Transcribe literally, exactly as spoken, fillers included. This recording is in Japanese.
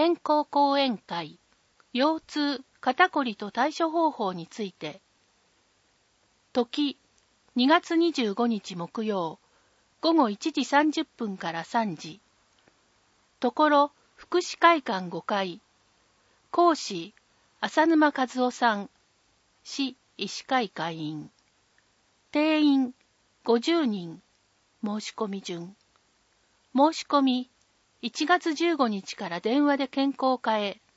健康講演会、腰痛、肩こりと対処方法について。時、にがつにじゅうごにち木曜、ごごいちじさんじゅっぷんからさんじ。ところ、福祉会館ごかい。講師、浅沼和夫さん。市医師会会員。定員、ごじゅうにん。申し込み順。申し込み、いちがつじゅうごにちから電話で健康課へ